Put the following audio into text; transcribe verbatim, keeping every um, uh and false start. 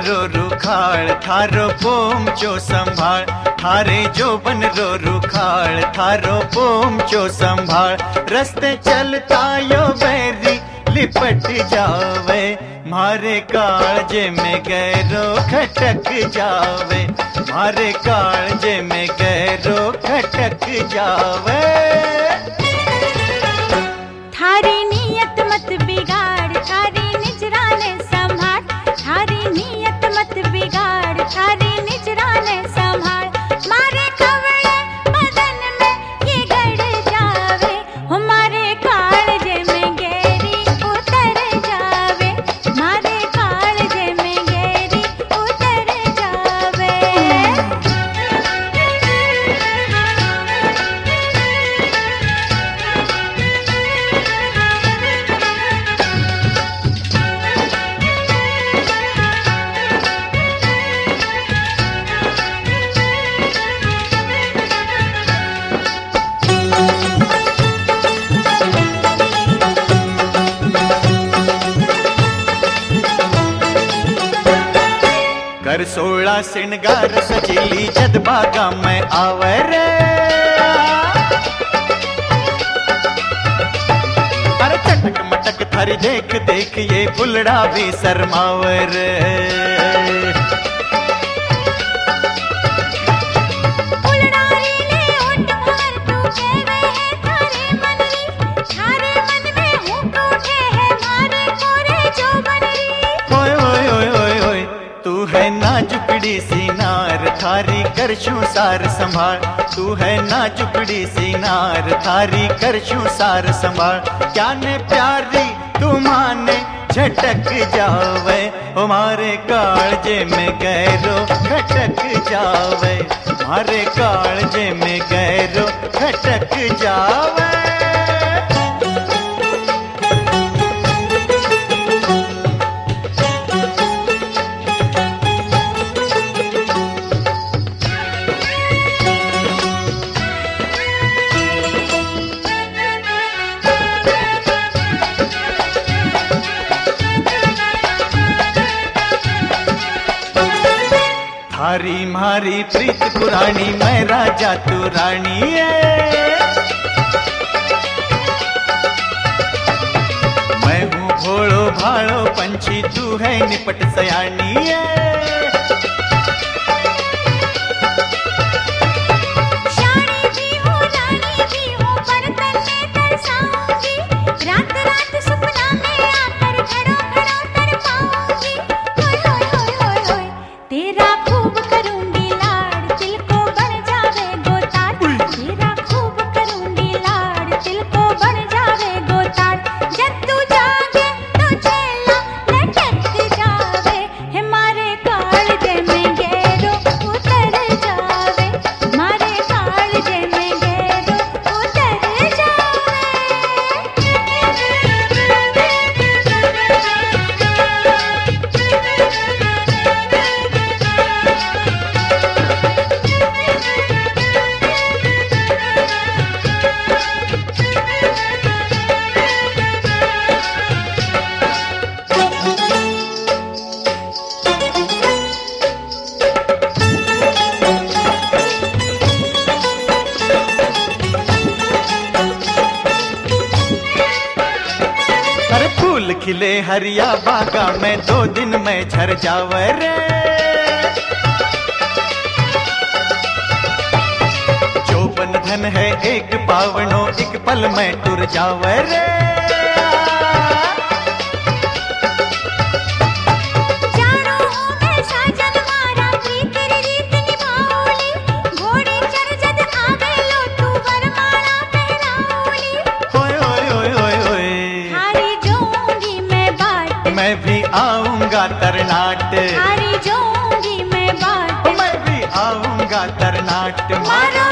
रो रुखाड़ थारो पोमचो संभाळ, थारे जो बन रो रुखाड़ थारो पोमचो संभाळ। रस्ते चलता यो बैरी लिपट जावे, मारे काळजे में गहरो खटक जावे, मारे काळजे में गहरो खटक जावे। थारी नियत मत बिगाड़ थारी निजराने संभाल, थारी नियत मत बिगाड़ थारी निजराने संभाल। मारे कवड़े बदन में ये गड़ जावे, हमारे कालजे में गहरी उतर जावे, मारे कालजे में गहरी उतर जावे। कर सोला सिंगार सजीली जद बागा में आवे रे, अरे चटक मटक थारी देख देख ये फुलड़ा भी शर्मावे रे। तू है नाजुकड़ी सी नार थारी करशू सार संभाल, तू है नाजुकड़ी सी नार थारी करशू सार संभाल। क्या ने प्यारी तू माने झटक जावे, हमारे कालजे में गहरो खटक जावे, हमारे कालजे में गहरो खटक जावे। थारी मारी प्रीत पुरानी मैं राजा तू रानी है, मैं हूँ भोलो भालो पंछी तू है निपट सयानी है। खिले हरिया बागा में दो दिन में झर जावे रे, जो बन धन है एक पावनो एक पल में टुर जावे रे। मैं भी आऊंगा तरनाट, थारी जोंगी मैं बात, मैं भी आऊंगा तरनाट। मारो